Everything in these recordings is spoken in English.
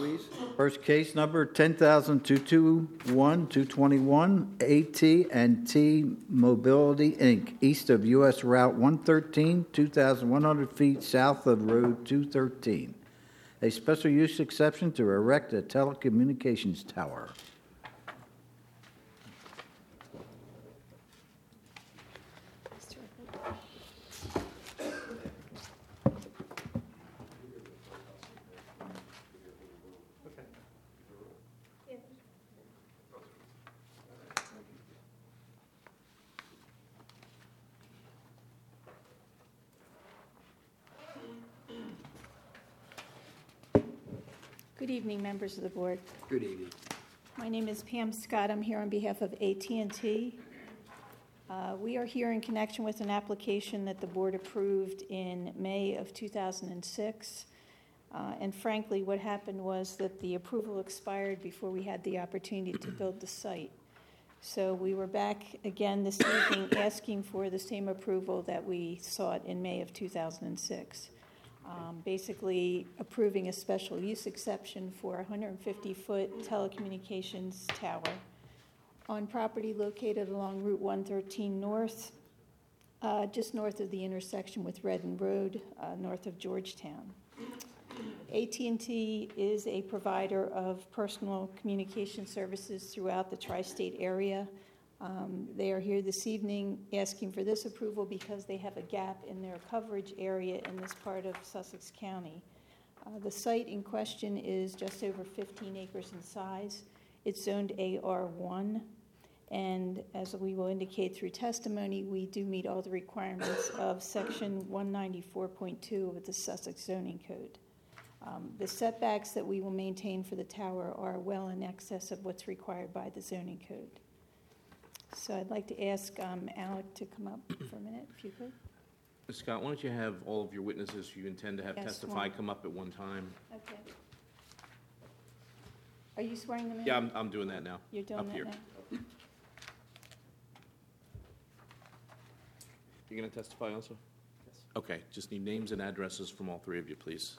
please. First case number 10,221-221, AT&T Mobility, Inc., east of U.S. Route 113, 2,100 feet south of Road 213. A special use exception to erect a telecommunications tower. Good evening, members of the board. Good evening. My name is Pam Scott. I'm here on behalf of AT&T. We are here in connection with an application that the board approved in May of 2006. And frankly, what happened was that the approval expired before we had the opportunity to build the site. So we were back again this evening asking for the same approval that we sought in May of 2006. Basically approving a special use exception for a 150-foot telecommunications tower on property located along Route 113 North, just north of the intersection with Redden Road, north of Georgetown. AT&T is a provider of personal communication services throughout the tri-state area. They are here this evening asking for this approval because they have a gap in their coverage area in this part of Sussex County. The site in question is just over 15 acres in size. It's zoned AR1, and as we will indicate through testimony, we do meet all the requirements of Section 194.2 of the Sussex Zoning Code. The setbacks that we will maintain for the tower are well in excess of what's required by the zoning code. So I'd like to ask Alec to come up for a minute, if you could. Scott, why don't you have all of your witnesses you intend to have testify come up at one time? Okay. Are you swearing them in? Yeah, I'm doing that now. You're doing up that here. now? You're going to testify also? Yes. Okay, just need names and addresses from all three of you, please.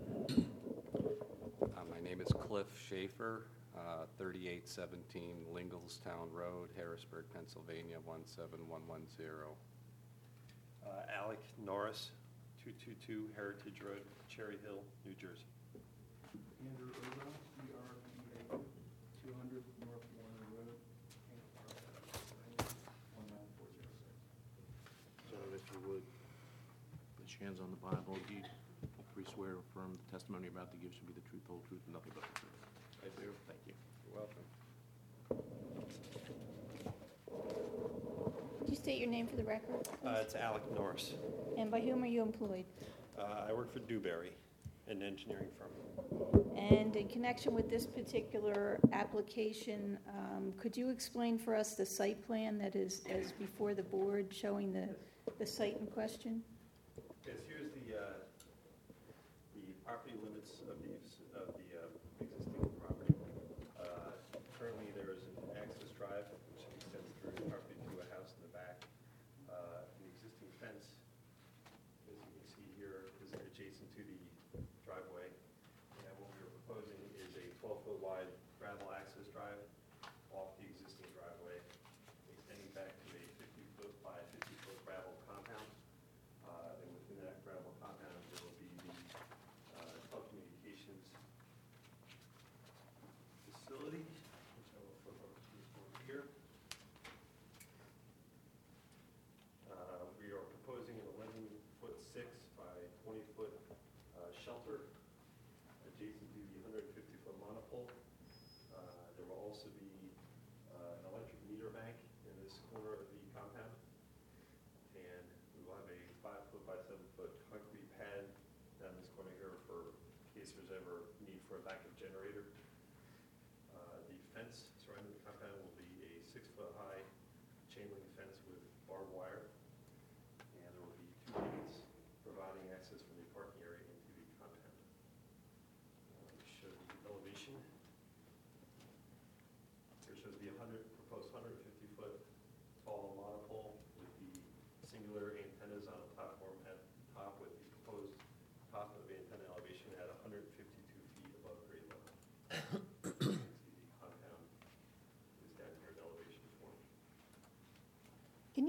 My name is Cliff Schaefer, 3817 Lingelstown Road, Harrisburg, Pennsylvania, 17110. Alec Norris, 222 Heritage Road, Cherry Hill, New Jersey. Andrew Urban, ERPA, 200 North Warner Road, 19406. So if you would, put your hands on the Bible. Do you swear or affirm the testimony you're about to give should be the truth, whole truth, and nothing but the truth? I do. Thank you. You're welcome. Could you state your name for the record? It's Alec Norris. And by whom are you employed? I work for Dewberry, an engineering firm. And in connection with this particular application, could you explain for us the site plan that is before the board showing the site in question? Yes, here's the property limits of the existing property. Currently, there is an access drive which extends through the property to a house in the back. The existing fence, as you can see here, is adjacent to the driveway. And what we're proposing is a 12-foot wide gravel access drive off the existing driveway, extending back to a 50-foot by 50-foot gravel compound. And within that gravel compound, there will be the telecommunications facility, which I will flip over to this one here. We are proposing an 11-foot 6 by 20-foot shelter adjacent to the 150-foot monopole. There will also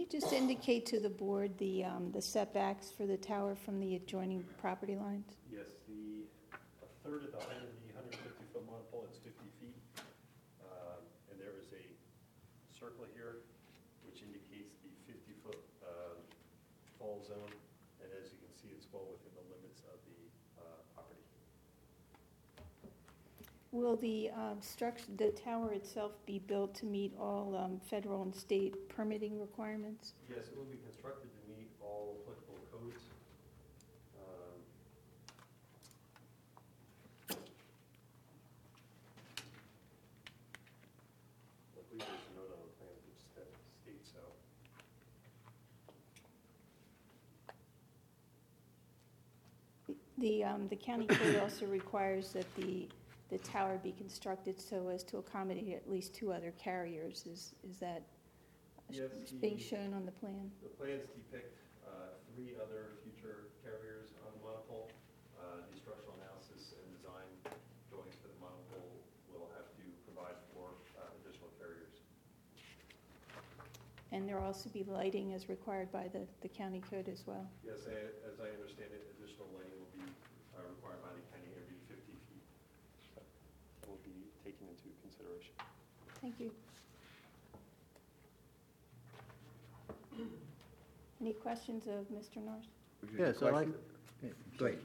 you just indicate to the board the setbacks for the tower from the adjoining property lines? Yes, a third of the height of the 150-foot monopole is 50 feet. And there is a circle here which indicates the 50-foot fall zone. And as you can see, it's well within the limits of the property. Will the structure, the tower itself be built to meet all federal and state permitting requirements? Yes, it will be constructed to meet all applicable codes. I believe there's a note on the plan which states so. The county code also requires that the tower be constructed so as to accommodate at least 2 other carriers. Is that Yes, being shown on the plan? The plans depict 3 other future carriers on the monopole. The structural analysis and design drawings for the monopole will have to provide for additional carriers. And there will also be lighting as required by the county code as well? Yes, as I understand it, additional lighting will be required by the county every 50 feet. That will be taken into consideration. Thank you. Any questions of Mr. Norris? Yes, I like, great.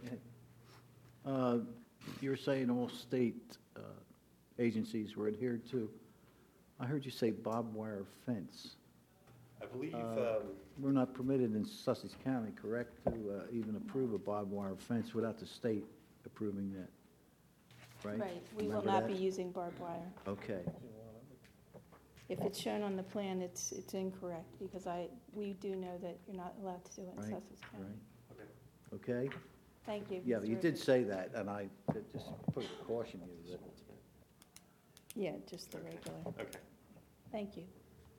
You're saying all state agencies were adhered to. I heard you say barbed wire fence. I believe We're not permitted in Sussex County, correct, to even approve a barbed wire fence without the state approving that, right? Right, we will Remember not that? be using barbed wire. Okay, If it's shown on the plan, it's incorrect, because we do know that you're not allowed to do it in right, Sussex County. right. Okay. Okay? Thank you. Yeah, Mr. you Ritter. did say that, and I just put a caution you that. Yeah, just the regular. Okay. Thank you.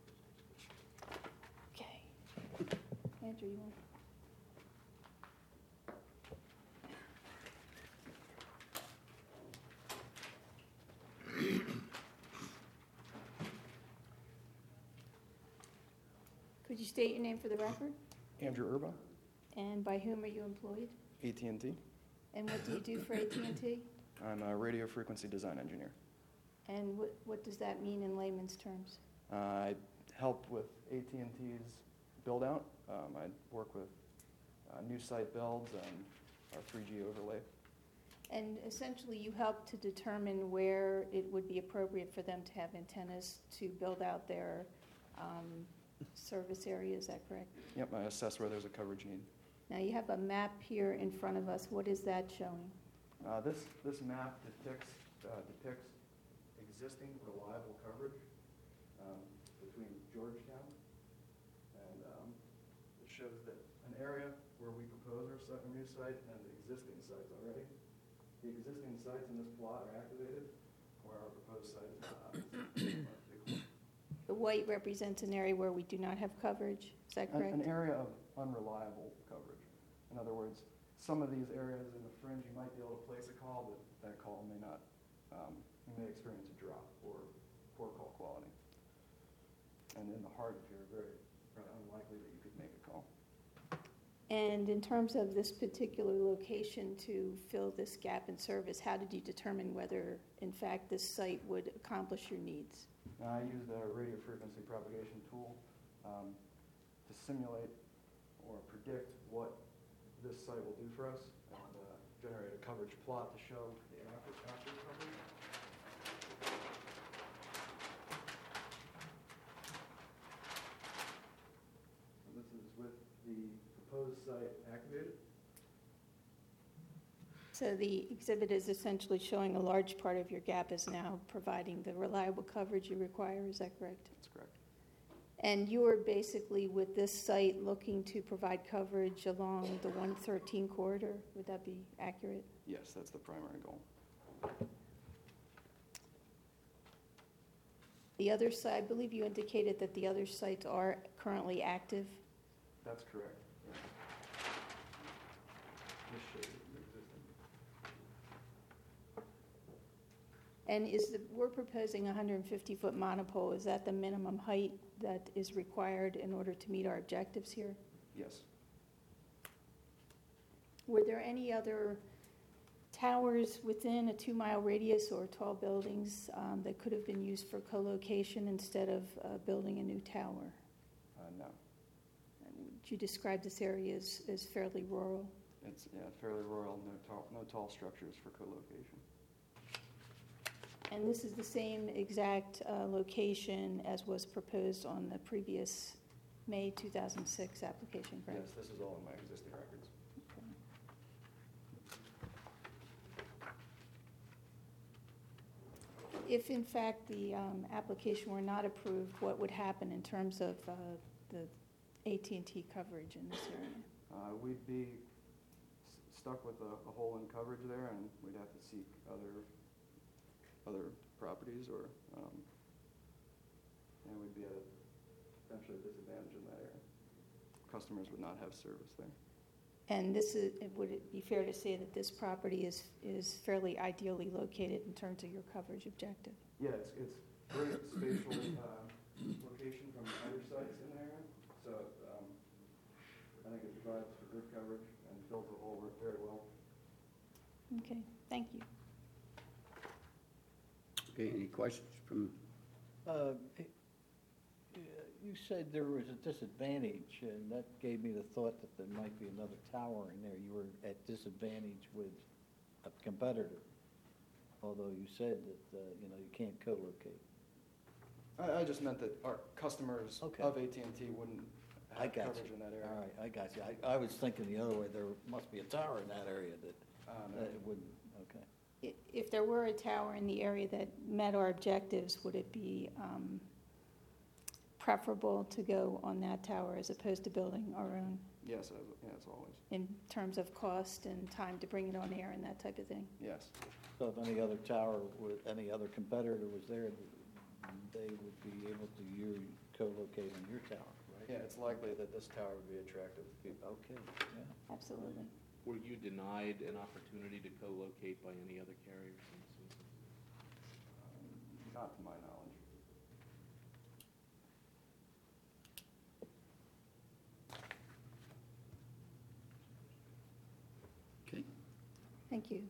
Okay. Andrew, you want? Could you state your name for the record? Andrew Urba, And by whom are you employed? AT&T. And what do you do for AT&T? I'm a radio frequency design engineer. And what does that mean in layman's terms? I help with AT&T's build out. I work with new site builds and our 3G overlay. And essentially, you help to determine where it would be appropriate for them to have antennas to build out their service area, is that correct? Yep, I assess where there's a coverage need. Now, you have a map here in front of us. What is that showing? This map depicts existing reliable coverage between Georgetown and it shows that an area where we propose our new site and the existing sites already. The existing sites in this plot are activated, where our proposed site is not. The white represents an area where we do not have coverage. Is that correct? An area of unreliable coverage. In other words, some of these areas in the fringe, you might be able to place a call, but that call may not, you may experience a drop or poor call quality. And in the heart of here, very unlikely that you could make a call. And in terms of this particular location to fill this gap in service, how did you determine whether, in fact, this site would accomplish your needs? I used a radio frequency propagation tool to simulate or predict what this site will do for us and generate a coverage plot to show the after coverage. And this is with the proposed site activated. So the exhibit is essentially showing a large part of your gap is now providing the reliable coverage you require. Is that correct? That's correct. And you are basically, with this site, looking to provide coverage along the 113 corridor. Would that be accurate? Yes, that's the primary goal. The other site, I believe you indicated that the other sites are currently active. That's correct. Yeah. This shows the existing. And we're proposing a 150-foot monopole. Is that the minimum height that is required in order to meet our objectives here? Yes. Were there any other towers within a 2-mile radius or tall buildings that could have been used for co-location instead of building a new tower? No. Would you describe this area as fairly rural? It's fairly rural, no tall structures for co-location. And this is the same exact location as was proposed on the previous May 2006 application, correct? Yes, this is all in my existing records. If in fact the application were not approved, what would happen in terms of the AT&T coverage in this area? We'd be stuck with a hole in coverage there, and we'd have to seek other properties, or and we'd be at a potentially disadvantage in that area. Customers would not have service there. And would it be fair to say that this property is fairly ideally located in terms of your coverage objective? Yeah, it's great spatial location from the other sites in the area, so I think it provides for good coverage and fills the hole very well. Okay, thank you. Okay, any questions from, You said there was a disadvantage, and that gave me the thought that there might be another tower in there. You were at disadvantage with a competitor, although you said that, you can't co-locate. I just meant that our customers Okay. of AT&T wouldn't I have got coverage you. in that area. All right, I got you. I was thinking the other way. There must be a tower in that area that No. it wouldn't, okay. If there were a tower in the area that met our objectives, would it be preferable to go on that tower as opposed to building our own Yes, as always. in terms of cost and time to bring it on air and that type of thing? Yes. So if any other tower, any other competitor was there, they would be able to co-locate on your tower, right? Yeah, it's likely that this tower would be attractive. Okay, yeah. Absolutely. Were you denied an opportunity to co-locate by any other carriers in this instance? Not to my knowledge. okay, Thank you.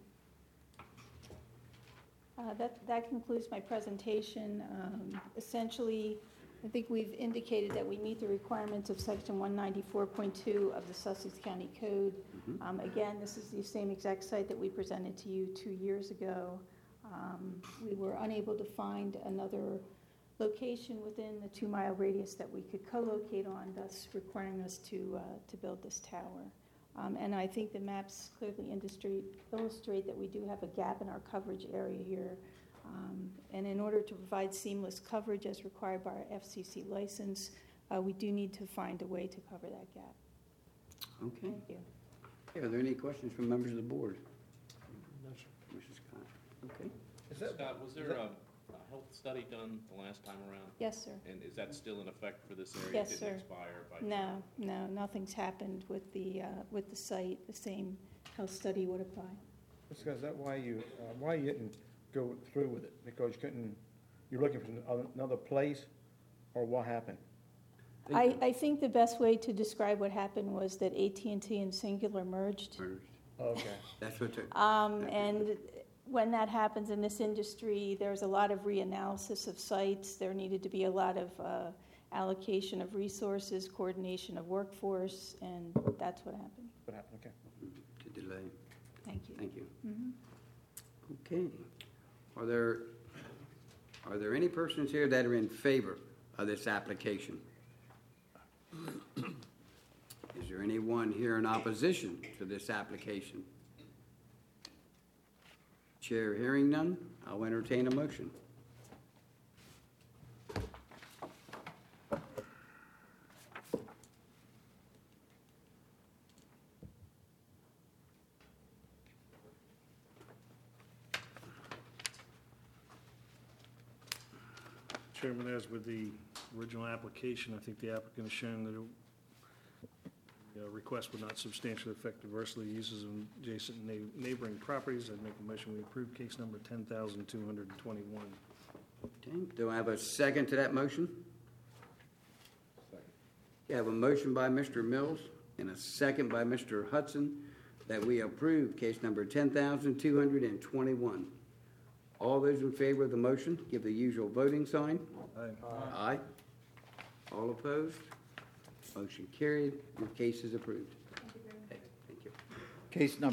That concludes my presentation. Essentially, I think we've indicated that we meet the requirements of Section 194.2 of the Sussex County Code. Again, this is the same exact site that we presented to you 2 years ago. We were unable to find another location within the 2-mile radius that we could co-locate on, thus requiring us to build this tower. And I think the maps clearly illustrate that we do have a gap in our coverage area here. And in order to provide seamless coverage as required by our FCC license, we do need to find a way to cover that gap. okay. Thank you. Are there any questions from members of the board? No, sir. Mrs. Scott? Okay. Scott, was there a health study done the last time around? Yes, sir. And is that still in effect for this area? Yes, It sir. didn't expire by? No, nothing's happened with the site. The same health study would apply. Is that why you didn't go through with it? Because you're looking for another place, or what happened? I think the best way to describe what happened was that AT&T and Singular merged. First. Okay. That's what the, And when that happens in this industry, there's a lot of reanalysis of sites. There needed to be a lot of allocation of resources, coordination of workforce, and that's what happened. What happened? Okay. to delay. Thank you. Thank you. Mhm. Okay. Are there any persons here that are in favor of this application? Is there anyone here in opposition to this application? Chair hearing none, I'll entertain a motion. Chairman, as with the original application, I think the applicant has shown that request would not substantially affect adversely uses of adjacent neighboring properties. I'd make a motion we approve case number 10,221. Okay, do I have a second to that motion? Second. I have a motion by Mr. Mills and a second by Mr. Hudson that we approve case number 10,221. All those in favor of the motion, give the usual voting sign. Aye. Aye. All opposed? Motion carried. The case is approved. Thank you. Case number